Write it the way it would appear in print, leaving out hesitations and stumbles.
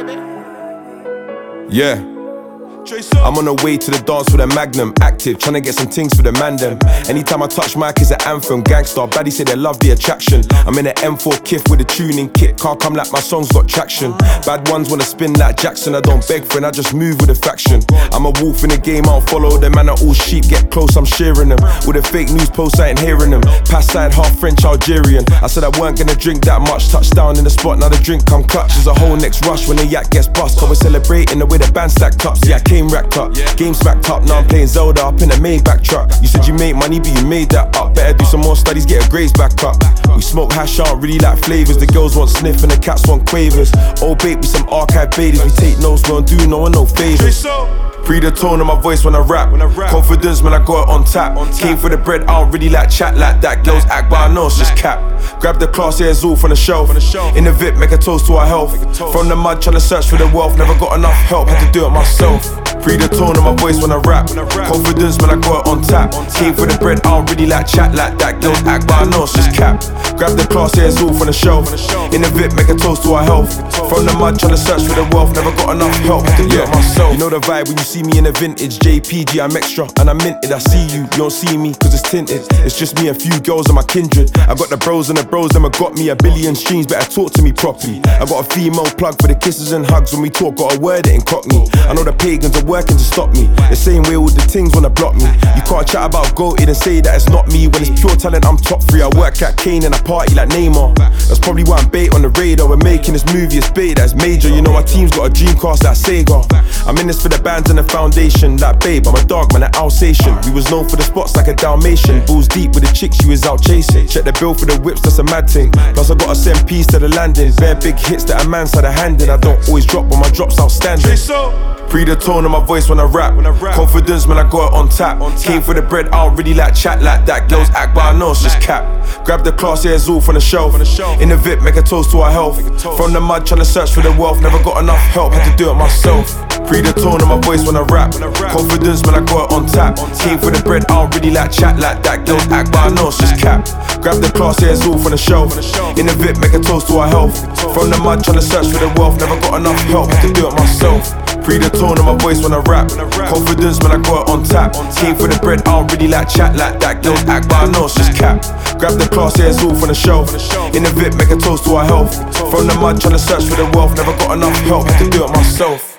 Yeah. I'm on the way to the dance with a magnum, active, tryna get some things for the man them. Anytime I touch mic it's an anthem, gangsta, baddie say they love the attraction. I'm in an M4 Kif with a tuning kit, can't come like my songs got traction. Bad ones wanna spin like Jackson, I don't beg friend, I just move with a faction. I'm a wolf in the game, I'll follow them, man are all sheep, get close, I'm shearing them. With a fake news post, I ain't hearing them. Pass side, half French, Algerian. I said I weren't gonna drink that much, touchdown in the spot, now the drink come clutch. There's a whole next rush when the yak gets bust, cause we're celebrating the way the band stacked up. See I came racked up, game smacked up, now I'm playing Zelda up in a Maybach truck. You said you make money, but you made that up. Better do some more studies, get your grades back up. We smoke hash, I don't really like flavours. The girls want sniff and the cats want quavers. Old bait with some archive babies. We take notes, we don't do no one no favours. Pre the tone of my voice when I rap. Confidence, man, I got it on tap. Came for the bread, I don't really like chat like that. Girls act, but I know it's just cap. Grab the class, yeah, it's all from the shelf. In the VIP, make a toast to our health. From the mud, tryna search for the wealth. Never got enough help, had to do it myself. Pre the tone of my voice when I rap. Confidence, man, I got it on tap. Came for the bread, I don't really like chat like that. Girls act, but I know it's just cap. Grab the class, yeah, it's all from the shelf. In the VIP, make a toast to our health. From the mud, tryna search for the wealth. Never got enough help, had to do it myself. You know the vibe when you see me in the vintage JPG, I'm extra and I'm minted. I see you, you don't see me cause it's tinted. It's just me, a few girls and my kindred. I got the bros and the bros, them have got me a billion streams, better talk to me properly. I got a female plug for the kisses and hugs when we talk, got a word it in cockney. I know the pagans are working to stop me, the same way all the things wanna block me. You can't chat about goated and say that it's not me. When it's pure talent, I'm top 3. I work at Kane and I party like Neymar. That's probably why I'm bait on the radar. We're making this movie, it's bait, that's major. You know our team's got a Dreamcast like Sega. I'm in this for the bands and the foundation. Like babe, I'm a dog, man, an Alsatian. We was known for the spots like a Dalmatian. Balls deep with the chicks, she was out chasing. Check the bill for the whips, that's a mad thing. Plus I gotta send peas to the landing. Bare big hits that a man's had a hand in. I don't always drop, but my drop's outstanding. Pre the tone of my voice when I rap. Confidence, man, I got it on tap. Came for the bread, I don't really like chat like that. Girls act, but I know it's just cap. Grab the class, yeah, it's all from the shelf. In the VIP, make a toast to our health. From the mud, tryna search for the wealth. Never got enough help, had to do it myself. Pre the tone of my voice when I rap. Confidence, man, I got it on tap. Came for the bread, I don't really like chat like that. Girls act, but I know it's just cap. Grab the class, yeah, it's all from the shelf. In the VIP, make a toast to our health. From the mud, tryna search for the wealth. Never got enough help, had to do it myself. Pre the tone of my voice when I rap. Confidence, man, I got it on tap. Came for the bread, I don't really like chat like that. Girls act, but I know it's just cap. Grab the class, yeah, it's all from the shelf. In the VIP, make a toast to our health. From the mud, tryna search for the wealth. Never got enough help, had to do it myself.